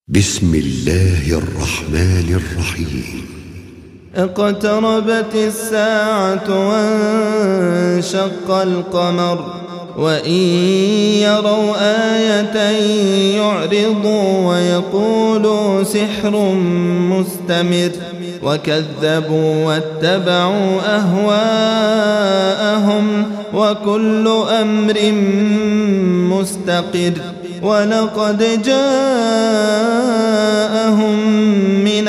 بسم الله الرحمن الرحيم. اقتربت الساعة وانشق القمر وإن يروا آية يعرضوا ويقولوا سحر مستمر وكذبوا واتبعوا أهواءهم وكل أمر مستقر ولقد جاءهم من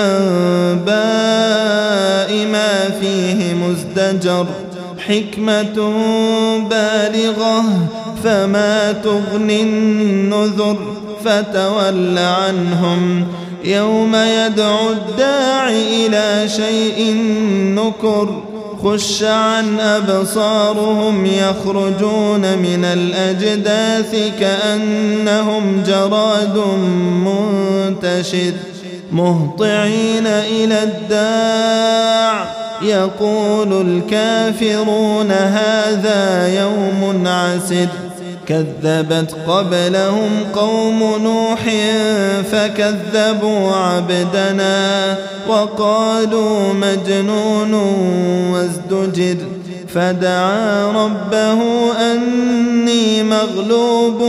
الأنباء ما فيه مزدجر حكمة بالغة فما تغني النذر فتول عنهم يوم يدعو الداع إلى شيء نكر خش عن أبصارهم يخرجون من الأجداث كأنهم جراد منتشر مهطعين إلى الداع يقول الكافرون هذا يوم عسر كذبت قبلهم قوم نوح فكذبوا عبدنا وقالوا مجنون وازدجر فدعا ربه أني مغلوب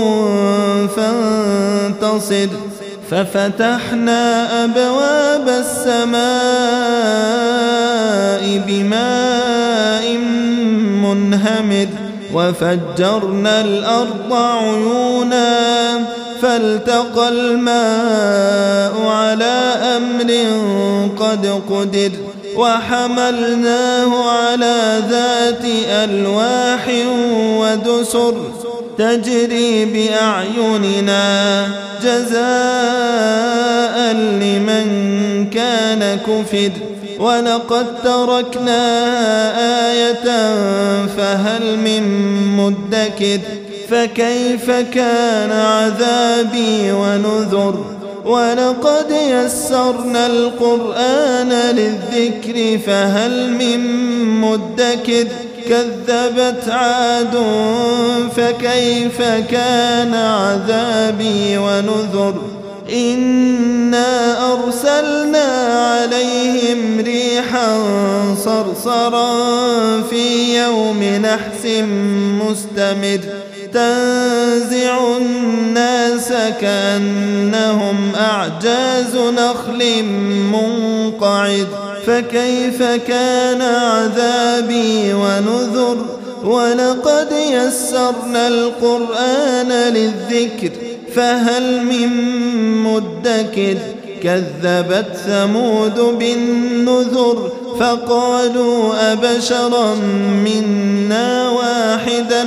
فانتصر ففتحنا أبواب السماء بماء منهمر وفجرنا الأرض عيونا فالتقى الماء على أمر قد قدر وحملناه على ذات ألواح ودسر تجري بأعيننا جزاء لمن كان كفر ولقد تركناها آية فهل من مدكر فكيف كان عذابي ونذر ولقد يسرنا القرآن للذكر فهل من مدكر كذبت عاد فكيف كان عذابي ونذر إنا أرسلنا عليهم ريحا صرصرا في يوم نحس مستمر تنزع الناس كأنهم أعجاز نخل منقعد فكيف كان عذابي ونذر ولقد يسرنا القرآن للذكر فهل من مدكر كذبت ثمود بالنذر فقالوا أبشرا منا واحدا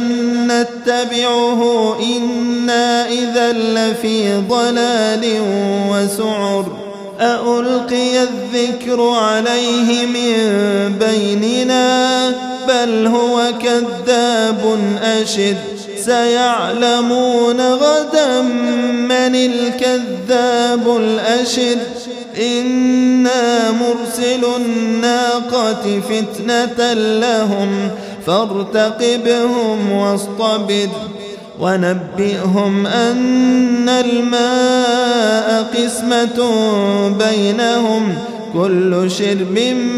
نتبعه إنا إذا لفي ضلال وسعر أألقي الذكر عليه من بيننا بل هو كذاب أشر سيعلمون غدا من الكذاب الأشر إنا مرسل الناقة فتنة لهم فارتقبهم واصطبر ونبئهم أن الماء قسمة بينهم كل شرب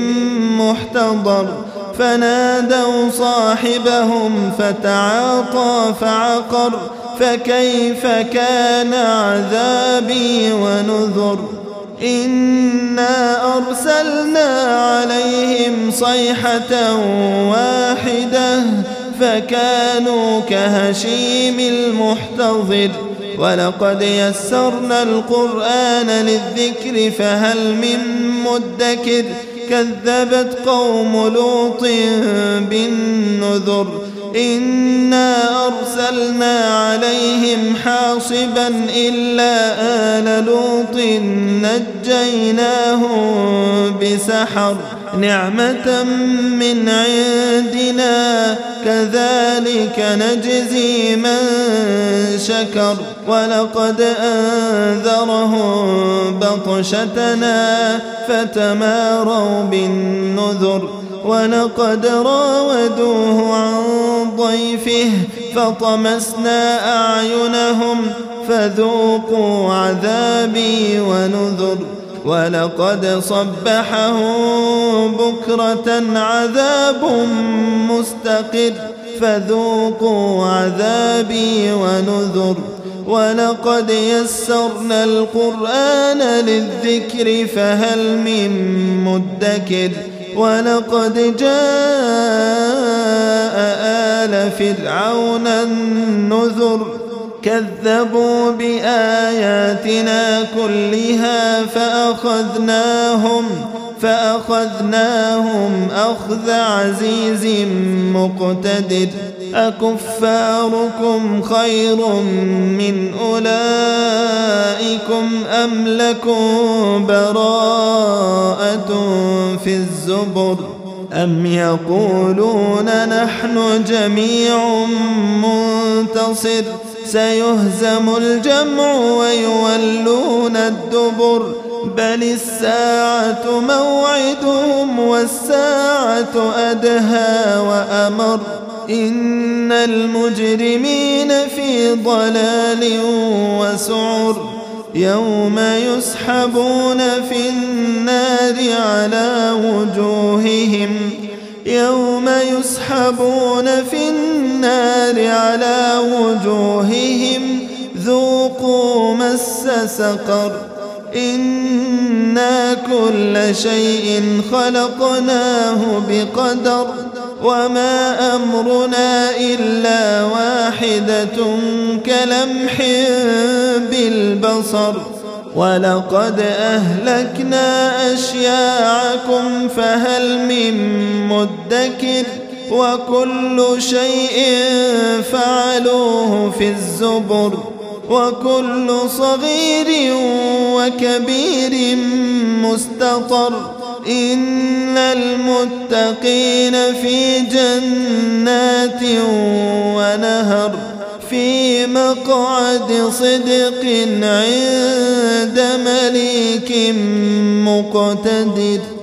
محتضر فنادوا صاحبهم فتعاطى فعقر فكيف كان عذابي ونذر إنا أرسلنا عليهم صيحة واحدة فكانوا كهشيم المحتضر ولقد يسرنا القرآن للذكر فهل من مدكر كذبت قوم لوط بالنذر إنا أرسلنا عليهم حاصبا إلا آل لوط نجيناهم بسحر نعمة من عندنا كذلك نجزي من شكر ولقد أنذرهم بطشتنا فتماروا بالنذر ولقد راودوه عن ضيفه فطمسنا أعينهم فذوقوا عذابي ونذر ولقد صبحهم بكرة عذاب مستقر فذوقوا عذابي ونذر ولقد يسرنا القرآن للذكر فهل من مدكر ولقد جاء آل فرعون النذر كذبوا بآياتنا كلها فأخذناهم أخذ عزيز مقتدر أكفاركم خير من أولئكم أم لكم براءة في الزبر أم يقولون نحن جميع منتصر سيهزم الجمع ويولون الدبر بل الساعة موعدهم والساعة أدهى وأمر إن المجرمين في ضلال وسعر يوم يسحبون في النار على وجوههم ذوقوا مس سقر إنا كل شيء خلقناه بقدر وما أمرنا إلا واحدة كلمح بالبصر ولقد أهلكنا أشياعكم فهل من مدكر وكل شيء فعلوه في الزبر وكل صغير وكبير مستطر إن المتقين في جنات ونهر في مقعد صدق عند مليك مقتدر.